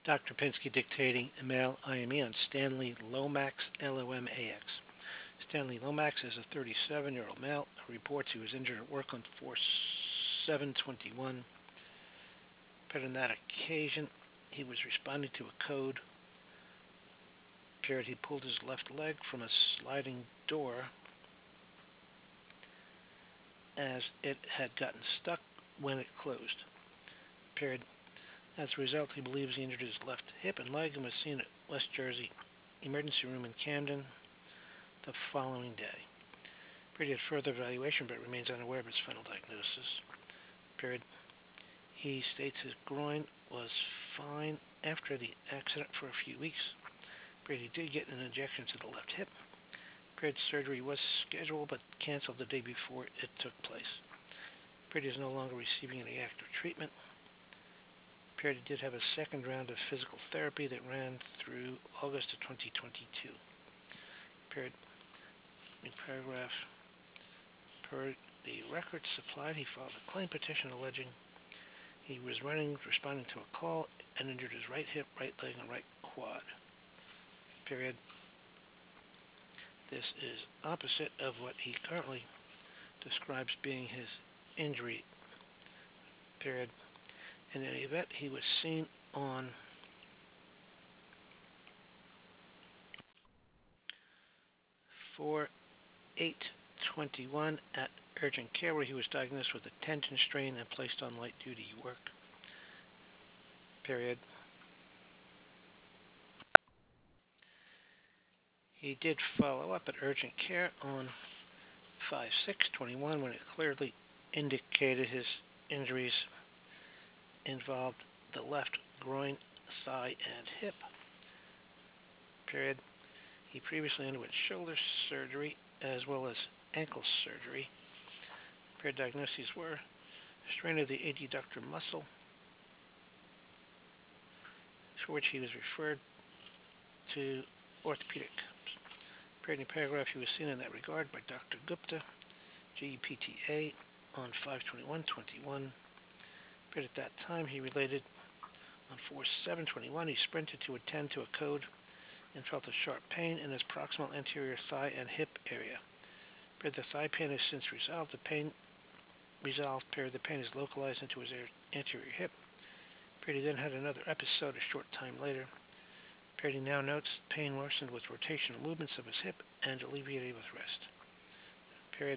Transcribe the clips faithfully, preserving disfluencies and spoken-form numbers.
Doctor Pinsky dictating email I M E on Stanley Lomax, L O M A X. Stanley Lomax is a thirty-seven-year-old male who reports he was injured at work on four seven twenty-one. But on that occasion, he was responding to a code. Period. He pulled his left leg from a sliding door as it had gotten stuck when it closed. Period. As a result, he believes he injured his left hip and leg and was seen at West Jersey Emergency Room in Camden the following day. Period. He had further evaluation but remains unaware of his final diagnosis. Period. He states his groin was fine after the accident for a few weeks. Period. He did get an injection to the left hip. Period. Surgery was scheduled but canceled the day before it took place. Period. He is no longer receiving any active treatment. Period. He did have a second round of physical therapy that ran through August of twenty twenty-two. Period. In paragraph, per the records supplied, he filed a claim petition alleging he was running, responding to a call, and injured his right hip, right leg, and right quad. Period. This is opposite of what he currently describes being his injury. Period. In any event, he was seen on four eight twenty-one at urgent care, where he was diagnosed with a tendon strain and placed on light duty work. Period. He did follow up at urgent care on five six twenty-one when it clearly indicated his injuries involved the left groin, thigh, and hip. Period. He previously underwent shoulder surgery as well as ankle surgery. Period. Diagnoses were strain of the adductor muscle, for which he was referred to orthopedic. Period. In paragraph, he was seen in that regard by Doctor Gupta, G E P T A, on five twenty-one twenty-one. Period. At that time, he related on four seven twenty-one, he sprinted to attend to a code and felt a sharp pain in his proximal anterior thigh and hip area. Period. The thigh pain has since resolved. The pain resolved. Period. The pain is localized into his anterior hip. Period. He then had another episode a short time later. Period. He now notes pain worsened with rotational movements of his hip and alleviated with rest. Period.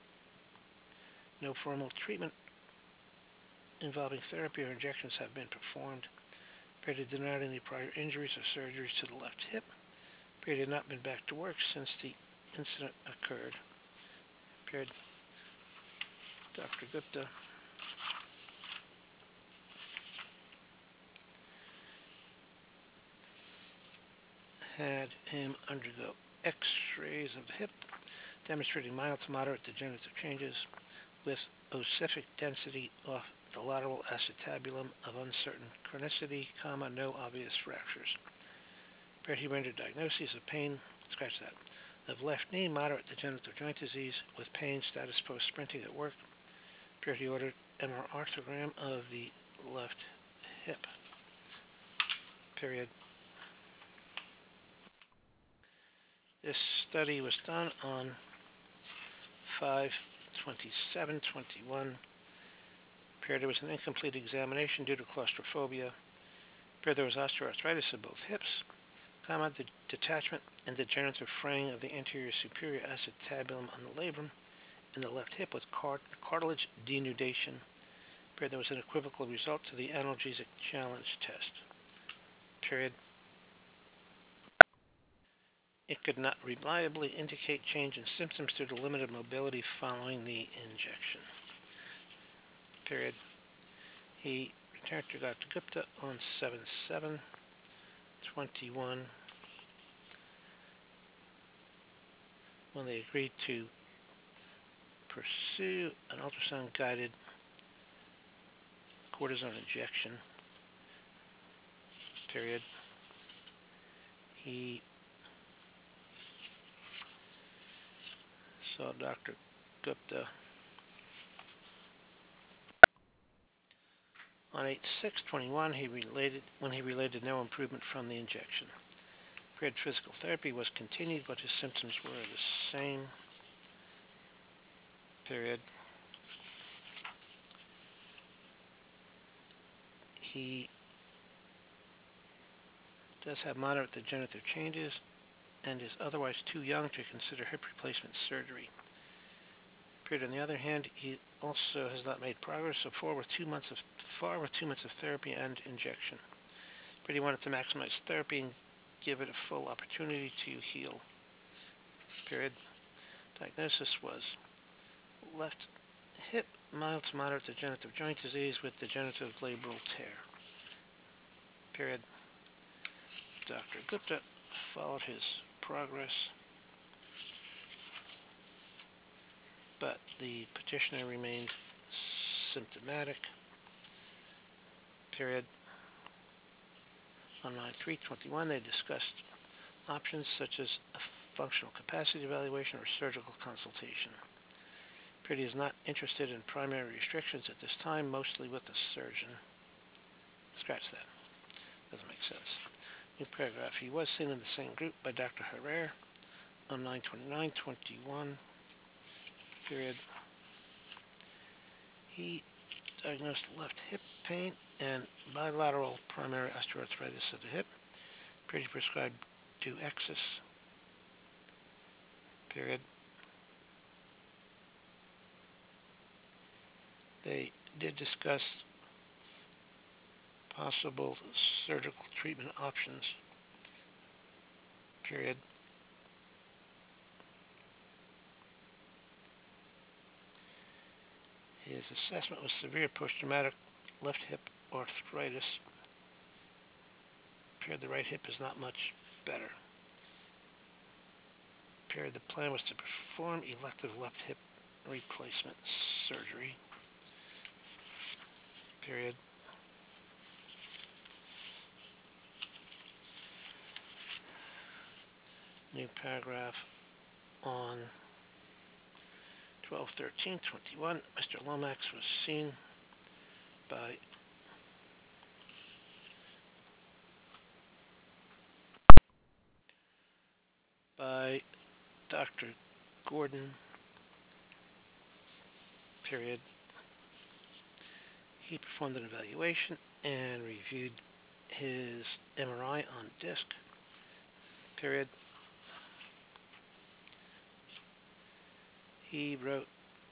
No formal treatment involving therapy or injections have been performed. Period. He denied any prior injuries or surgeries to the left hip. Period. He had not been back to work since the incident occurred. Period. Doctor Gupta had him undergo x-rays of the hip, demonstrating mild to moderate degenerative changes with ossific density off the lateral acetabulum of uncertain chronicity, comma, no obvious fractures. Period. He rendered diagnoses of pain, scratch that, of left knee, moderate degenerative joint disease with pain, status post sprinting at work. Period. He ordered M R arthrogram of the left hip. Period. This study was done on five twenty-seven twenty-one. Period. There was an incomplete examination due to claustrophobia. Period. There was osteoarthritis of both hips, comma, the detachment and degenerative fraying of the anterior superior acetabulum on the labrum in the left hip with cart- cartilage denudation. Period. There was an equivocal result to the analgesic challenge test. Period. It could not reliably indicate change in symptoms due to limited mobility following the injection. Period. He returned to Doctor Gupta on seven seven twenty-one when they agreed to pursue an ultrasound-guided cortisone injection. Period. He saw Doctor Gupta On eight six twenty-one, he related when he related no improvement from the injection. Period. Physical therapy was continued, but his symptoms were the same. Period. He does have moderate degenerative changes and is otherwise too young to consider hip replacement surgery. Period. On the other hand, he also has not made progress so far with two months of far with two months of therapy and injection. But he wanted to maximize therapy and give it a full opportunity to heal. Period. Diagnosis was left hip, mild to moderate degenerative joint disease with degenerative labral tear. Period. Doctor Gupta followed his progress, but the petitioner remained symptomatic. Period. On nine three twenty-one, they discussed options such as a functional capacity evaluation or surgical consultation. Period. He is not interested in primary restrictions at this time, mostly with the surgeon. Scratch that. Doesn't make sense. New paragraph. He was seen in the same group by Doctor Herrera on nine twenty-nine twenty-one. Period. He diagnosed left hip pain and bilateral primary osteoarthritis of the hip. Period. He prescribed Duexis. Period. They did discuss possible surgical treatment options. Period. His assessment was severe post-traumatic left hip arthritis. Period. The right hip is not much better. Period. The plan was to perform elective left hip replacement surgery. Period. New paragraph on twelve thirteen twenty-one. Mister Lomax was seen by by Doctor Gordon. Period. He performed an evaluation and reviewed his M R I on disc. Period. He wrote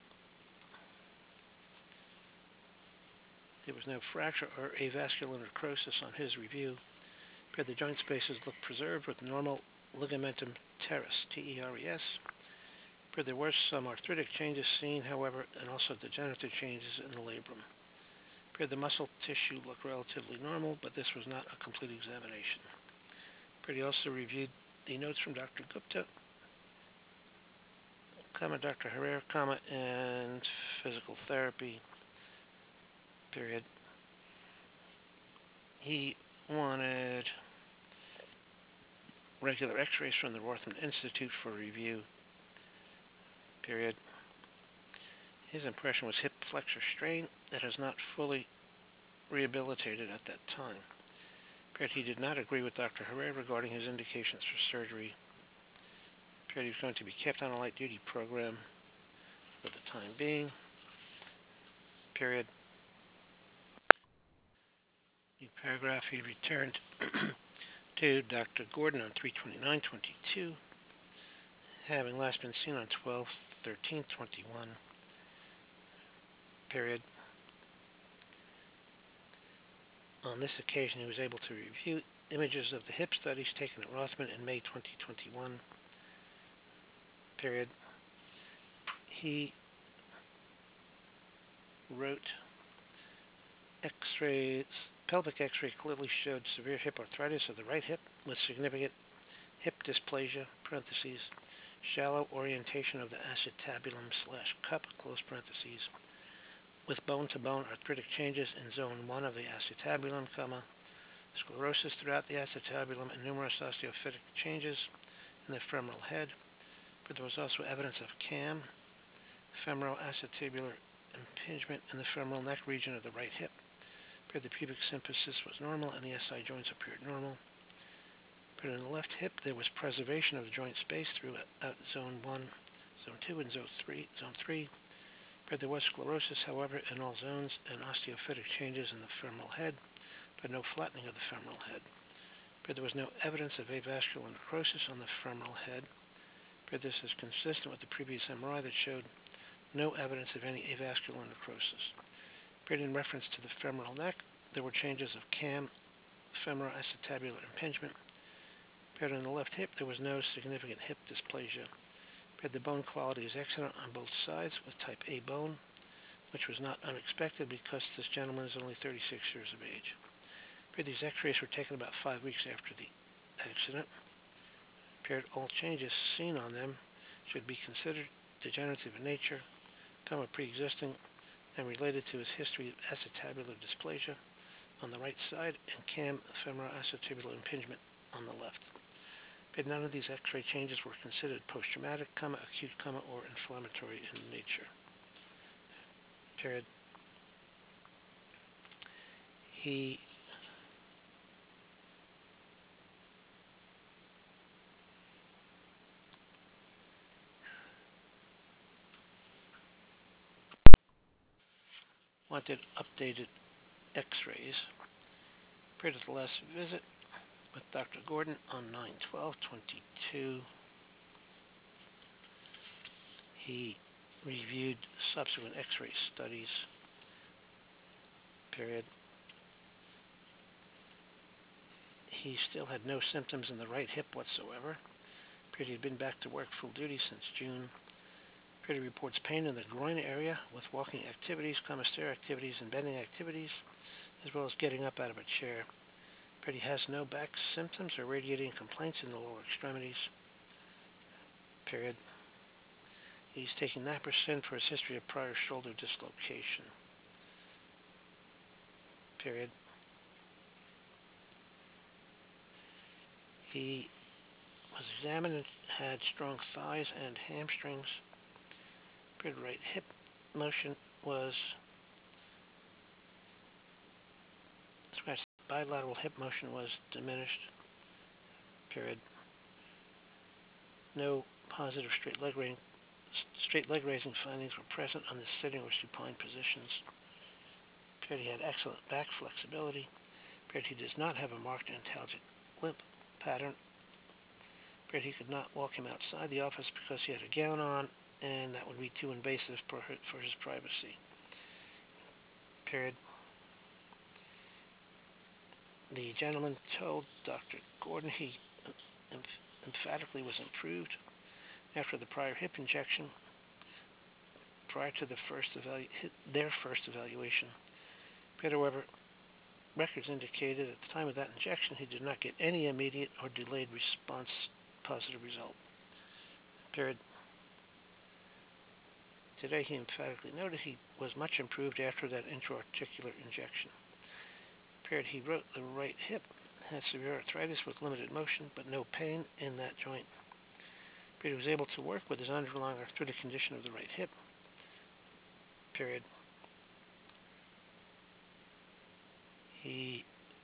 there was no fracture or avascular necrosis on his review. Period. The joint spaces looked preserved with normal ligamentum teres, T E R E S. Period. There were some arthritic changes seen, however, and also degenerative changes in the labrum. Period. The muscle tissue looked relatively normal, but this was not a complete examination. Period. He also reviewed the notes from Doctor Gupta, comma, Doctor Herrera, comma, and physical therapy. Period. He wanted regular x-rays from the Rothman Institute for review. Period. His impression was hip flexor strain that has not fully rehabilitated at that time. Period. He did not agree with Doctor Herrera regarding his indications for surgery. Period. He was going to be kept on a light duty program for the time being. Period. New paragraph. He returned to Doctor Gordon on three twenty-nine twenty-two, having last been seen on twelve thirteen twenty-one. Period. On this occasion, he was able to review images of the hip studies taken at Rothman in May twenty twenty-one. Period. He wrote X-rays, pelvic X-ray clearly showed severe hip arthritis of the right hip with significant hip dysplasia, parentheses, shallow orientation of the acetabulum slash cup, close parentheses, with bone-to-bone arthritic changes in zone one of the acetabulum, comma, sclerosis throughout the acetabulum, and numerous osteophytic changes in the femoral head. But there was also evidence of C A M, femoral acetabular impingement in the femoral neck region of the right hip. Period, the pubic symphysis was normal and the S I joints appeared normal. Period, in the left hip, there was preservation of the joint space throughout zone one, zone two, and zone three. Zone three. Period, there was sclerosis, however, in all zones and osteophytic changes in the femoral head, but no flattening of the femoral head. Period, there was no evidence of avascular necrosis on the femoral head. Period, this is consistent with the previous M R I that showed no evidence of any avascular necrosis. Period, in reference to the femoral neck, there were changes of cam, femoroacetabular impingement. Period, in the left hip, there was no significant hip dysplasia. Period, the bone quality is excellent on both sides with type A bone, which was not unexpected because this gentleman is only thirty-six years of age. Period, these x-rays were taken about five weeks after the accident. Period, all changes seen on them should be considered degenerative in nature, comma pre-existing, and related to his history of acetabular dysplasia on the right side and cam femoroacetabular impingement on the left. But none of these x-ray changes were considered post-traumatic, comma, acute, comma, or inflammatory in nature. Period. He wanted updated x-rays. Period, at the last visit with Doctor Gordon on nine twelve twenty-two, he reviewed subsequent x-ray studies. Period. He still had no symptoms in the right hip whatsoever. Period, he had been back to work full duty since June. Period, he reports pain in the groin area with walking activities, comma, stair activities, and bending activities, as well as getting up out of a chair. Period, he has no back symptoms or radiating complaints in the lower extremities. Period. He's taking naproxen for his history of prior shoulder dislocation. Period. He was examined and had strong thighs and hamstrings. Period, right hip motion was scratch. Bilateral hip motion was diminished. Period. No positive straight leg raising, straight leg raising findings were present on the sitting or supine positions. Period, he had excellent back flexibility. Period, he does not have a marked antalgic limp pattern. Period, he could not walk him outside the office because he had a gown on, and that would be too invasive for, her, for his privacy. Period. The gentleman told Doctor Gordon he emph emphatically was improved after the prior hip injection, prior to the first evalu their first evaluation. But however, records indicated at the time of that injection he did not get any immediate or delayed response positive result. Period. Today he emphatically noted he was much improved after that intra-articular injection. Period. He wrote the right hip had severe arthritis with limited motion but no pain in that joint. Period. He was able to work with his underlying arthritic condition of the right hip. Period. He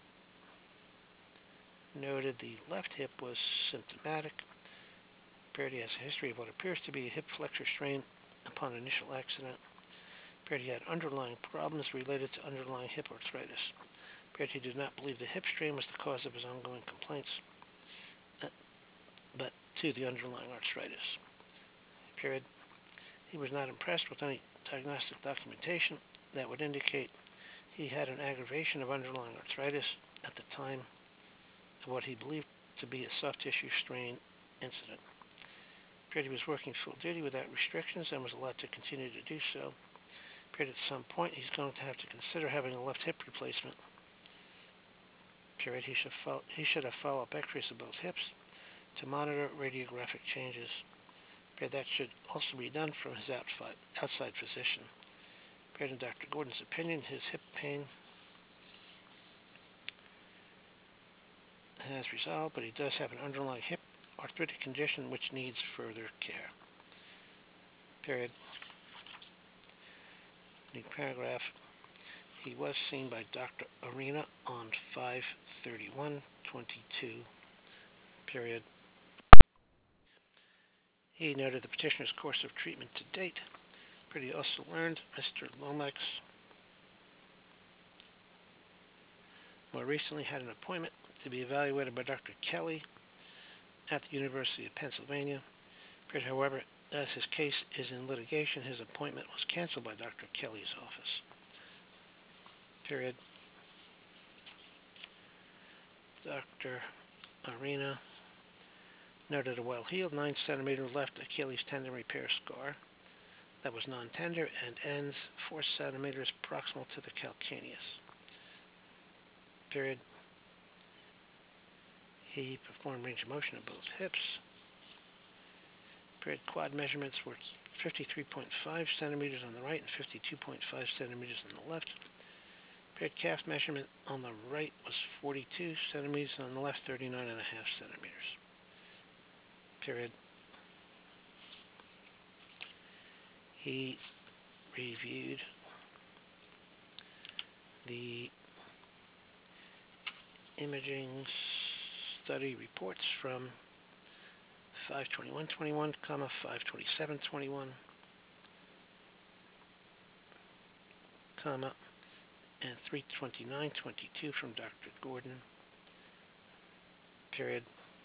noted the left hip was symptomatic. Period. He has a history of what appears to be a hip flexor strain upon initial accident. Period. He had underlying problems related to underlying hip arthritis. Period. He did not believe the hip strain was the cause of his ongoing complaints, but to the underlying arthritis. Period. He was not impressed with any diagnostic documentation that would indicate he had an aggravation of underlying arthritis at the time of what he believed to be a soft tissue strain incident. Period. He was working full duty without restrictions and was allowed to continue to do so. Period. At some point, he's going to have to consider having a left hip replacement. Period. He should, follow, he should have follow-up x-rays of both hips to monitor radiographic changes. Period. That should also be done from his outside, outside physician. Period. In Doctor Gordon's opinion, his hip pain has resolved, but he does have an underlying hip arthritic condition which needs further care. Period. New paragraph. He was seen by Doctor Arena on five thirty-one twenty-two, period. He noted the petitioner's course of treatment to date. Period. He also learned Mister Lomax more recently had an appointment to be evaluated by Doctor Kelly at the University of Pennsylvania. Period. However, as his case is in litigation, his appointment was canceled by Doctor Kelly's office. Period. Doctor Arena noted a well-healed nine centimeter left Achilles tendon repair scar that was non-tender and ends four centimeters proximal to the calcaneus. Period. He performed range of motion of both hips. Period. Quad measurements were fifty-three point five centimeters on the right and fifty-two point five centimeters on the left. Period. Calf measurement on the right was forty-two centimeters, on the left thirty-nine and a half centimeters. Period. He reviewed the imaging study reports from five twenty-one twenty-one, five twenty-seven twenty-one, comma, and three twenty-nine twenty-two from Doctor Gordon, period.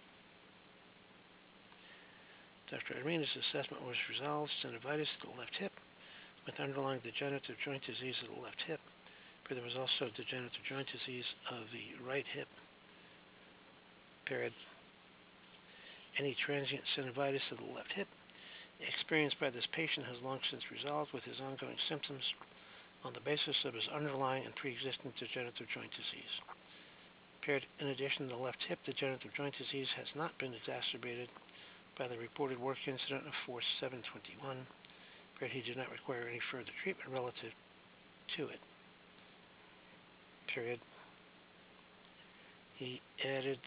Doctor Arena's assessment was resolved synovitis of the left hip with underlying degenerative joint disease of the left hip, but there was also degenerative joint disease of the right hip, period. Any transient synovitis of the left hip experienced by this patient has long since resolved with his ongoing symptoms on the basis of his underlying and pre-existing degenerative joint disease. Period. In addition, the left hip degenerative joint disease has not been exacerbated by the reported work incident of four seven twenty-one. Period. He did not require any further treatment relative to it. Period. He added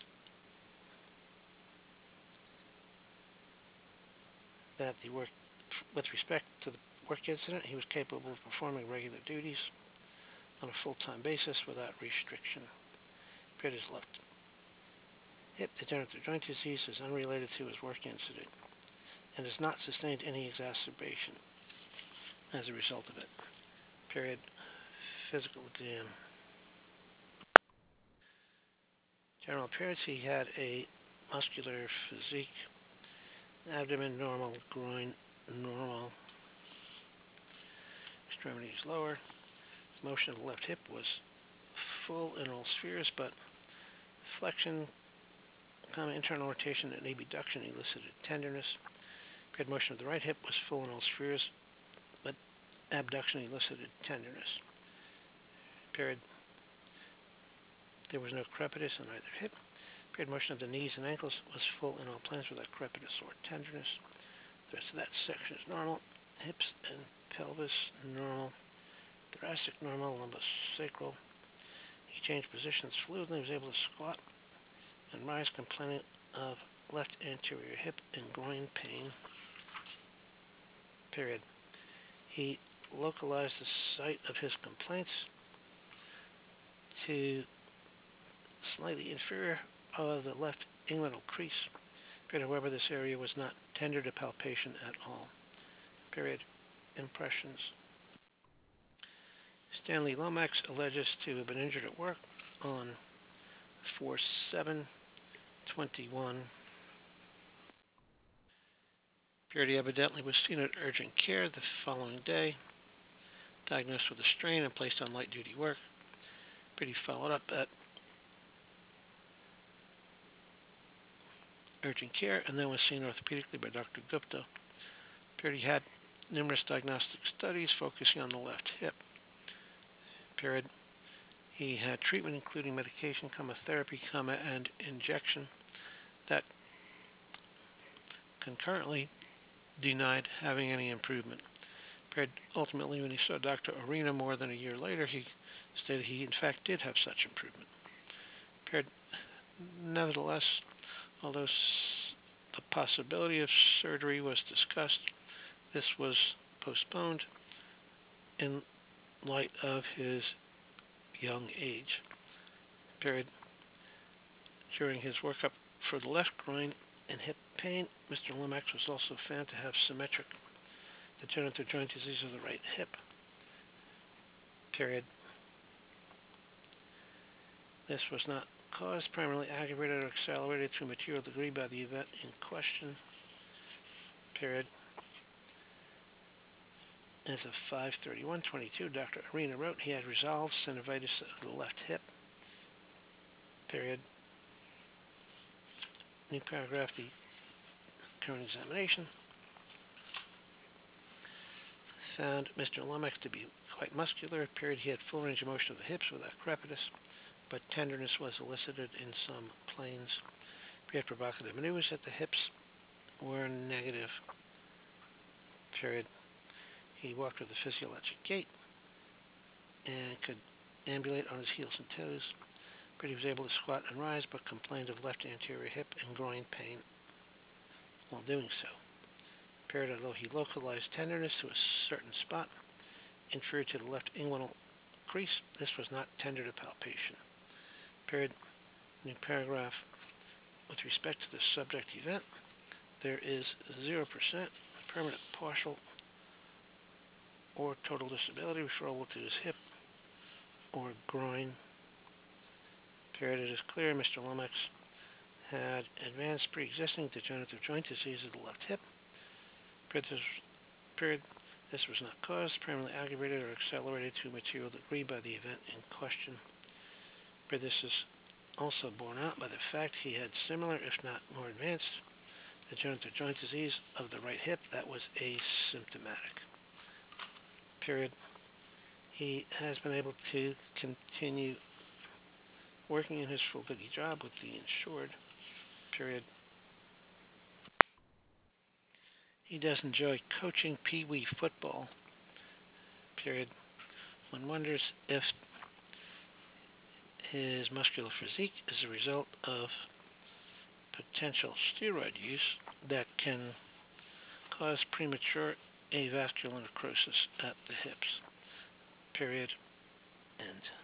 that the work, with respect to the work incident, he was capable of performing regular duties on a full-time basis without restriction. Period. His left hip degenerative joint disease is unrelated to his work incident and has not sustained any exacerbation as a result of it. Period. Physical exam. General appearance, he had a muscular physique, abdomen normal, groin normal, extremities lower. Motion of the left hip was full in all spheres, but flexion, comma, internal rotation and abduction elicited tenderness. Period. Motion of the right hip was full in all spheres, but abduction elicited tenderness. Period. There was no crepitus on either hip. Period. Motion of the knees and ankles was full in all planes without crepitus or tenderness. The rest of that section is normal. Hips and pelvis normal. Thoracic normal. Lumbosacral. He changed positions fluidly. He was able to squat and rise, complaining of left anterior hip and groin pain. Period. He localized the site of his complaints to slightly inferior of the left inguinal crease. Period. However, this area was not tender to palpation at all. Period. Impressions. Stanley Lomax alleges to have been injured at work on four seven twenty-one. Period. He evidently was seen at urgent care the following day, diagnosed with a strain and placed on light-duty work. Period. He followed up at urgent care and then was seen orthopedically by Doctor Gupta. Period. He had numerous diagnostic studies focusing on the left hip. Period. He had treatment including medication, comma, therapy, comma, and injection that concurrently denied having any improvement. Period. Ultimately, when he saw Doctor Arena more than a year later, he stated he in fact did have such improvement. Period. Nevertheless, although the possibility of surgery was discussed, this was postponed in light of his young age, period. During his workup for the left groin and hip pain, Mister Lomax was also found to have symmetric degenerative joint disease of the right hip, period. This was not caused, primarily aggravated or accelerated to a material degree by the event in question, period. As of five thirty-one twenty-two, Doctor Arena wrote he had resolved synovitis of the left hip, period. New paragraph, the current examination found Mister Lomax to be quite muscular, period. He had full range of motion of the hips without crepitus, but tenderness was elicited in some planes. He had provocative maneuvers at the hips were negative, period. He walked with a physiologic gait and could ambulate on his heels and toes, but he was able to squat and rise, but complained of left anterior hip and groin pain while doing so. Period. Although he localized tenderness to a certain spot inferior to the left inguinal crease, this was not tender to palpation. Period. New paragraph. With respect to the subject event, there is zero percent permanent partial or total disability referable to his hip or groin. Period. It is clear Mister Lomax had advanced pre-existing degenerative joint disease of the left hip. Period. This, period. This was not caused, primarily aggravated or accelerated to a material degree by the event in question. Period. This is also borne out by the fact he had similar, if not more advanced, degenerative joint disease of the right hip that was asymptomatic. Period. He has been able to continue working in his full duty job with the insured. Period. He does enjoy coaching pee-wee football. Period. One wonders if his muscular physique is a result of potential steroid use that can cause premature avascular necrosis at the hips. Period. End.